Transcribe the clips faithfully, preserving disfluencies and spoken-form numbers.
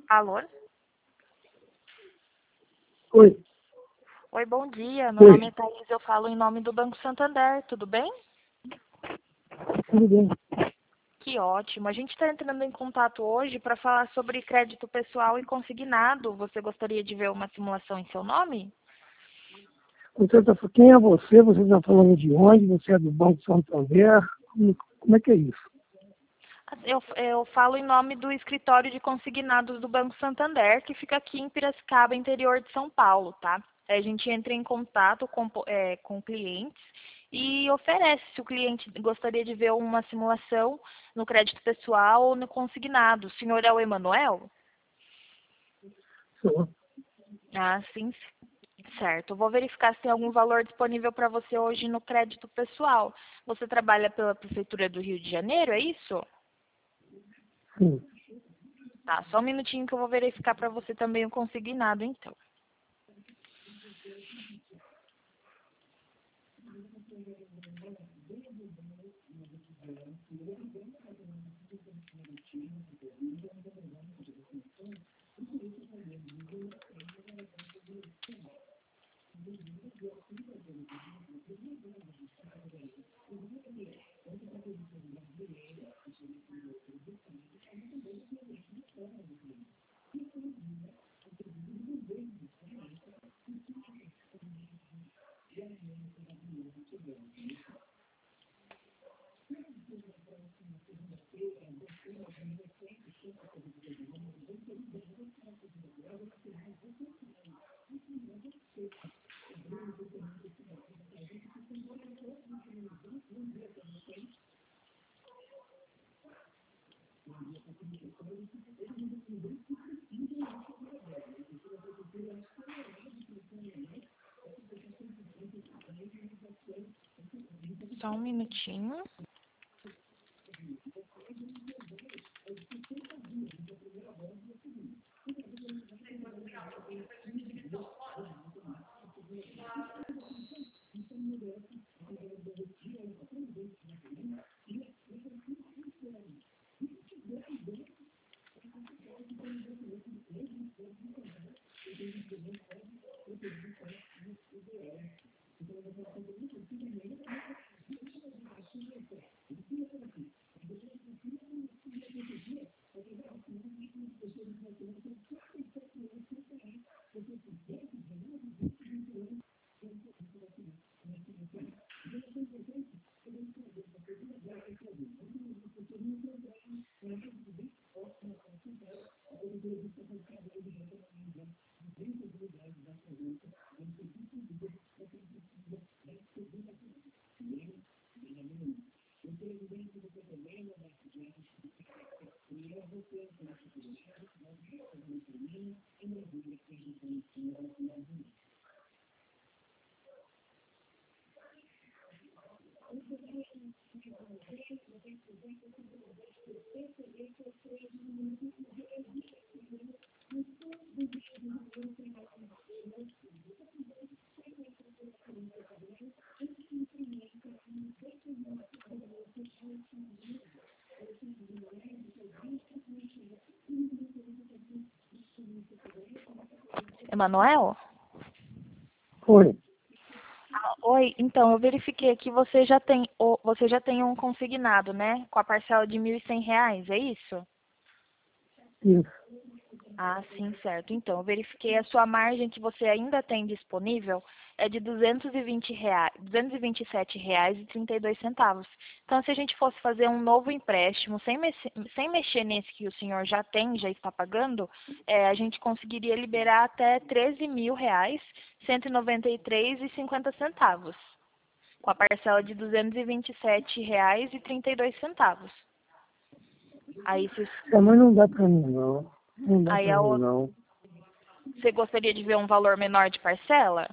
Alô? Oi. Oi, bom dia. Meu Oi. nome é Thaís, eu falo em nome do Banco Santander, tudo bem? Tudo bem? Que ótimo. A gente está entrando em contato hoje para falar sobre crédito pessoal e consignado. Você gostaria de ver uma simulação em seu nome? Você tá, quem é você? Você está falando de onde? Você é do Banco Santander? Como, como é que é isso? Eu, eu falo em nome do escritório de consignados do Banco Santander, que fica aqui em Piracicaba, interior de São Paulo, tá? A gente entra em contato com, é, com clientes e oferece se o cliente gostaria de ver uma simulação no crédito pessoal ou no consignado. O senhor é o Emanuel? Sou. Ah, sim, certo. Eu vou verificar se tem algum valor disponível para você hoje no crédito pessoal. Você trabalha pela Prefeitura do Rio de Janeiro, é isso? Sim. Tá, só um minutinho que eu vou verificar para você também o consignado, então. Só um minutinho. Emanuel? Oi. Ah, oi, então, eu verifiquei aqui, você já tem, o- você já tem um consignado, né? Com a parcela de mil e cem reais, é isso? Isso. Ah, sim, certo. Então, eu verifiquei a sua margem que você ainda tem disponível é de duzentos e vinte reais, duzentos e vinte e sete reais e trinta e dois centavos. Então, se a gente fosse fazer um novo empréstimo, sem, mexe- sem mexer nesse que o senhor já tem, já está pagando, eh, a gente conseguiria liberar até treze mil reais, cento e noventa e três e cinquenta centavos, com a parcela de duzentos e vinte e sete reais e trinta e dois centavos. Aí, vocês- É, mas não dá para mim, não. Não dá aí para a mim, outra, não. você gostaria de ver um valor menor de parcela?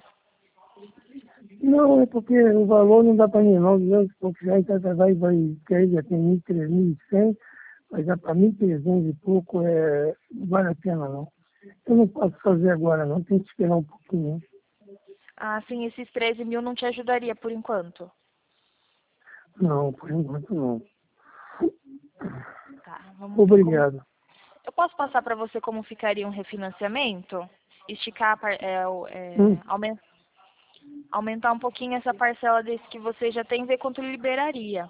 Não, é porque o valor não dá para mim, não. duzentos e poucos reais, então vai, vai, que aí já tem mil, três mil e cem, mas já para mil e trezentos e pouco, é, não vale a pena, não. Eu não posso fazer agora, não. Tem que esperar um pouquinho. Ah, sim, esses treze mil não te ajudaria por enquanto. Não, por enquanto não. Tá, vamos ver como. Obrigado. Eu posso passar para você como ficaria um refinanciamento? Esticar, a par- é, o- é, Hum. aumen- aumentar um pouquinho essa parcela desse que você já tem e ver quanto liberaria.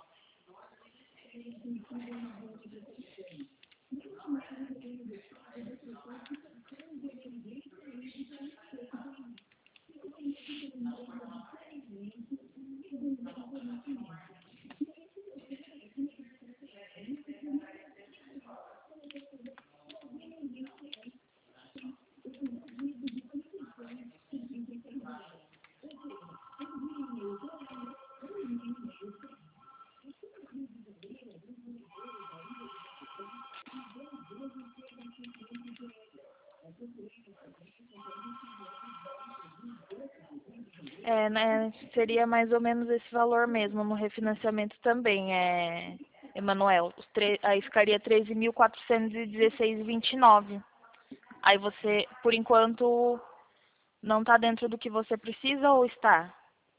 É, né, seria mais ou menos esse valor mesmo no refinanciamento também, é, Emanuel. Os tre- Aí ficaria treze mil quatrocentos e dezesseis e vinte e nove. Aí você, por enquanto, não está dentro do que você precisa ou está?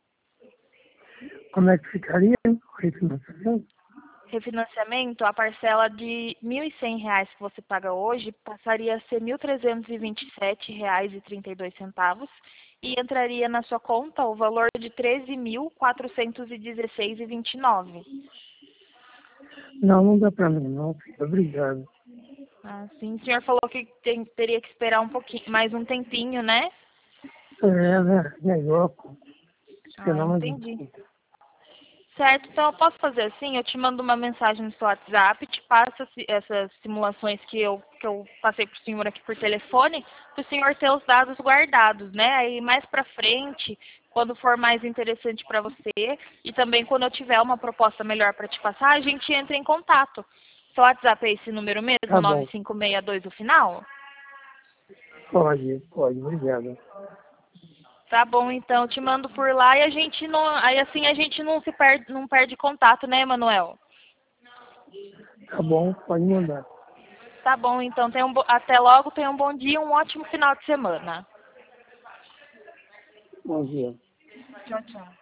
Como é que ficaria o refinanciamento? Refinanciamento, a parcela de mil e cem reais que você paga hoje passaria a ser mil trezentos e vinte e sete reais e trinta e dois centavos e entraria na sua conta o valor de treze mil quatrocentos e dezesseis e vinte e nove. Não, não dá para mim, não, filho. Obrigado. Ah, sim, o senhor falou que tem- teria que esperar um pouquinho, mais um tempinho, né? É, né? Melhor, pô. Ah, Esperar mais um entendi. pouco. Certo, então eu posso fazer assim, eu te mando uma mensagem no seu WhatsApp, te passo esse- essas simulações que eu, que eu passei para o senhor aqui por telefone, para o senhor ter os dados guardados, né? Aí mais para frente, quando for mais interessante para você, e também quando eu tiver uma proposta melhor para te passar, a gente entra em contato. Seu WhatsApp é esse número mesmo, Tá nove bom. cinco seis dois o final? Pode, pode. Obrigado. Tá bom, então eu te mando por lá e a gente não, aí assim a gente não se perde, não perde contato, né, Emanuel? Tá bom, pode mandar. Tá bom, então tenha um bo- até logo, tenha um bom dia, um ótimo final de semana. Bom dia. Tchau, tchau.